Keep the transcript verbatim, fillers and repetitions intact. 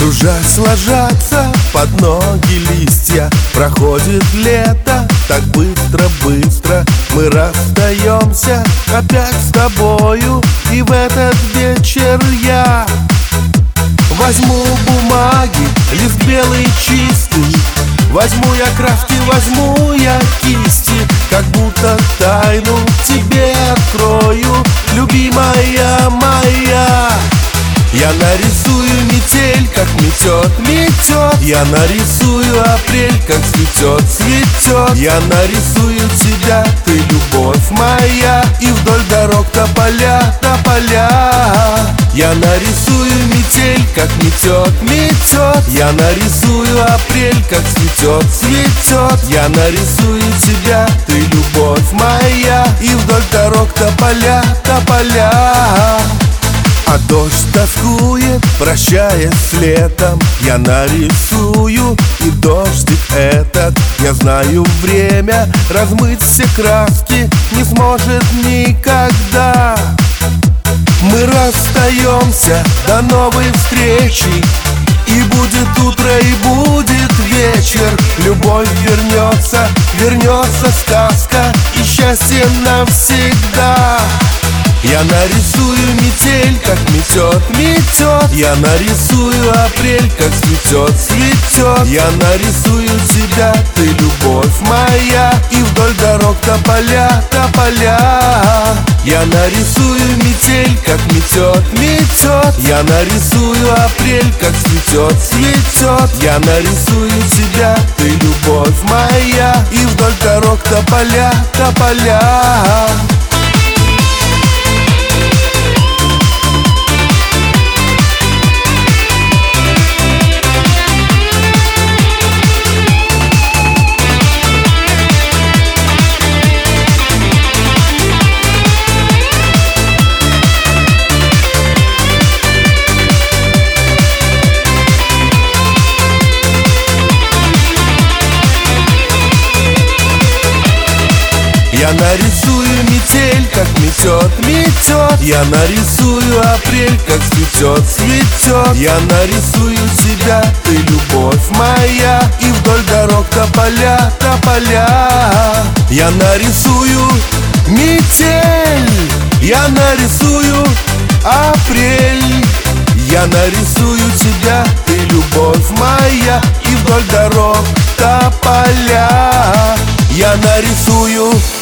Кружась ложатся под ноги листья. Проходит лето так быстро-быстро. Мы расстаемся опять с тобою. И в этот вечер я возьму бумаги, лист белый чистый. Возьму я краски, возьму я кисти. Как будто тайну тебе открою, любимая моя. Я нарисую метель, как метет, метет. Я нарисую апрель, как цветет, цветет. Я нарисую тебя, ты любовь моя. И вдоль дорог тополя, тополя. Я нарисую метель, как метет, метет. Я нарисую апрель, как цветет, цветет. Я нарисую тебя, ты любовь моя. И вдоль дорог тополя, тополя. А дождь тоскует, прощаясь с летом. Я нарисую и дождик этот. Я знаю, время размыть все краски не сможет никогда. Мы расстаемся, до новой встречи. И будет утро, и будет вечер. Любовь вернется, вернется сказка. И счастье навсегда. Я нарисую метель, как метет, метет. Я нарисую апрель, как цветет, цветет. Я нарисую тебя, ты любовь моя. И вдоль дорог тополя, тополя. Я нарисую метель, как метет, метет. Я нарисую апрель, как цветет, цветет. Я нарисую тебя, ты любовь моя. И вдоль дорог тополя, тополя. Я нарисую метель, как метет, метет. Я нарисую апрель, как цветет, цветет. Я нарисую тебя, ты любовь моя. И вдоль дорог тополя, тополя. Я нарисую метель. Я нарисую апрель. Я нарисую тебя, ты любовь моя. И вдоль дорог тополя. Я нарисую